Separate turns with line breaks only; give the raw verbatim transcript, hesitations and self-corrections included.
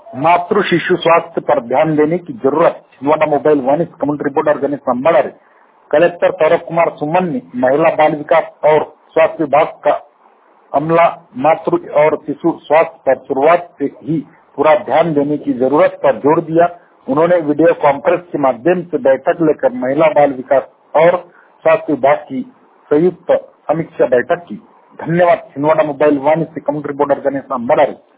मातृ शिशु स्वास्थ्य पर ध्यान देने की जरूरत। Chhindwara mobile one community reporter Ganesh number. Collector Saurabh Kumar Suman ने महिला बाल विकास और स्वास्थ्य विभाग का अमला मातृ और शिशु स्वास्थ्य पर शुरुआत से ही पूरा ध्यान देने की जरूरत पर जोर दिया। उन्होंने वीडियो कॉन्फ्रेंस के माध्यम से बैठक लेकर महिला बाल विकास और स्वास्थ्य विभाग की संयुक्त समीक्षा बैठक की। धन्यवाद। छिंदवाड़ा मोबाइल वन से कम्युनिटी रिपोर्टर गणेश नंबर।